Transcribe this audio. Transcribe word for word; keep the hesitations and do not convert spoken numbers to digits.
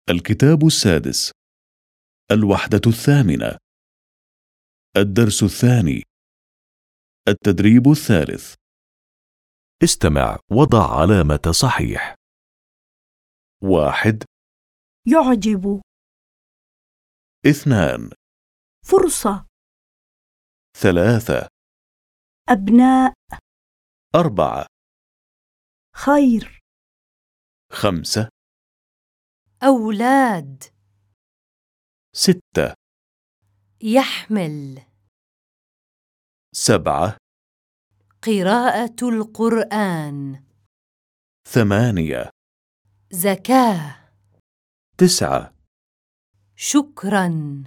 الكتاب السادس. الوحدة الثامنة. الدرس الثاني. التدريب الثالث. استمع وضع علامة صحيح. واحد. يعجب. اثنان. فرصة. ثلاثة. أبناء. أربعة. خير. خمسة. أولاد. ستة. يحمل. سبعة. قراءة القرآن. ثمانية. زكاة. تسعة. شكراً.